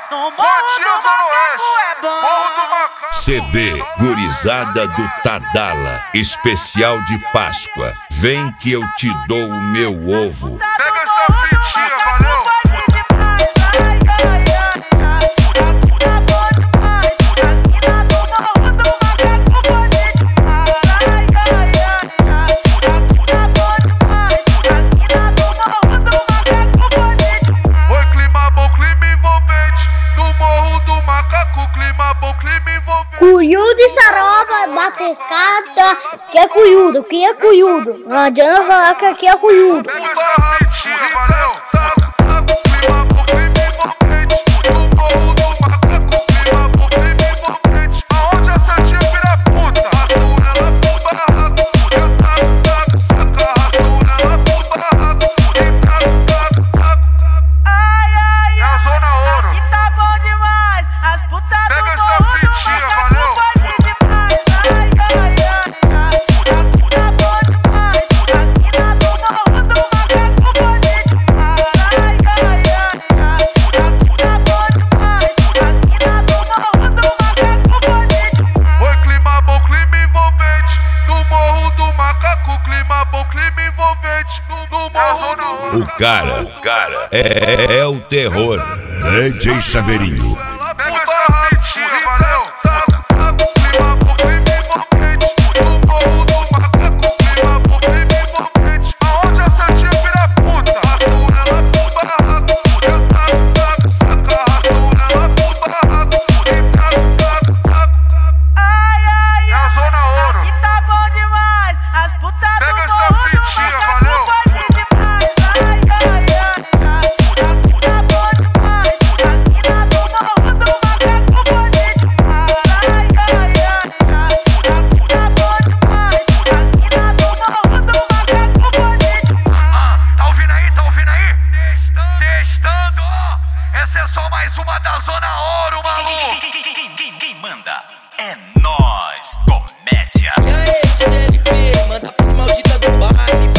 Cotia Zona Oeste, Morro do Macaco. CD Gurizada do Tadala, especial de Páscoa. Vem que eu te dou o meu ovo. Pega essa fitinha, valeu? Cuyudo e Saroba batescada, que é cuyudo, que é cuyudo. Não adianta falar que aqui é cuyudo. O cara é o terror. DJ Chaveirinho. Pega essa fitinha, valeu? Aonde a santinha vira puta? Ela pro barraco, saca, ela pro barraco. É a Zona Ouro. Aqui tá bom demais, as putas do Pega essa morro do fitinha, macaco valeu? pode demais. Tá bom demais, as minas do morro do macaco pode demais. Tá bom demais, as minas do morro do macaco pode demais. Tá ouvindo aí? Tá ouvindo aí? Testando. Essa é só mais uma da Zona Ouro, maluco. Quem manda é nós, comédia. E aí, DJ LP, manda pras malditas do baile.